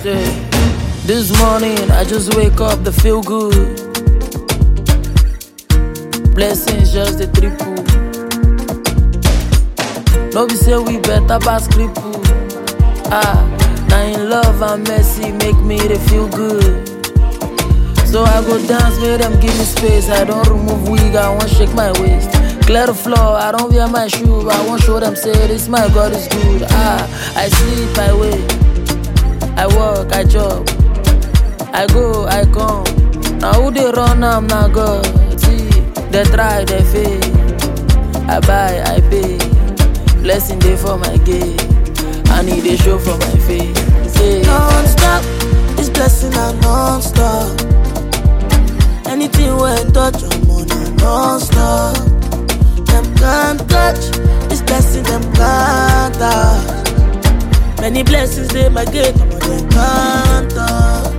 This morning I just wake up to feel good. Blessings just the triple. No be say we better pass cripple. Now in love and mercy make me to feel good. So I go dance, make them give me space. I don't remove wig, I won't shake my waist. Clear the floor, I don't wear my shoe. I won't show them say this my God is good. I sleep my way. I work, I job. I go, I come. Now who they run, I'm not God. See, they try, they fail. I buy, I pay. Blessing day for my gate. I need a show for my face. Say, non-stop, this blessing are non-stop. Anything when touch your money, non-stop. Them can't touch, this blessing them can't touch. Many blessings they might get, but they can't touch.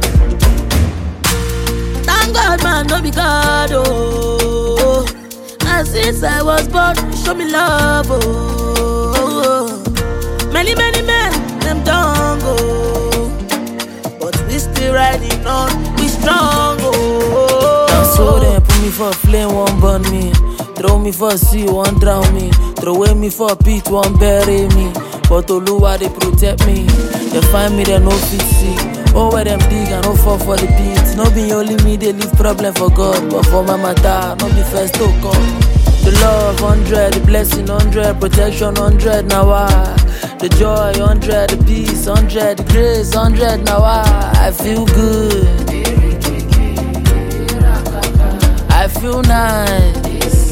Thank God, man, no be God, oh. And since I was born, you show me love, oh. Many men, them don't go. But we still riding on, we strong, oh. Now so then put me for a flame, won't burn me. Throw me for a sea, won't drown me. Throw away me for a pit, won't bury me. But Oluwa, they protect me. They find me, they no fit see. Oh, where them dig, I no fall for the pit. No be only me, they leave problem for God. But for my matter, no be first to come. The love 100, the blessing 100, protection 100, now the joy 100, the peace 100, the grace 100, now I feel good. I feel nice.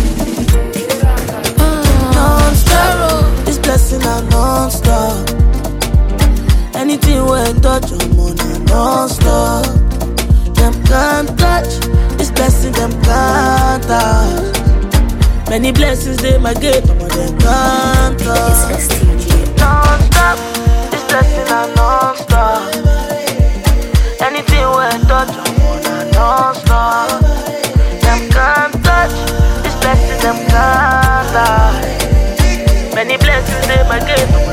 Non-stop, this blessing are non-stop. Anything when touch your money, non-stop. Them can't touch, this blessing them can't touch. Many blessings they might get, but they can't touch. Non-stop, this blessing are non-stop. Anything when touch your money, non-stop. Them can't touch, this blessing them can't touch. Many blessings they might get.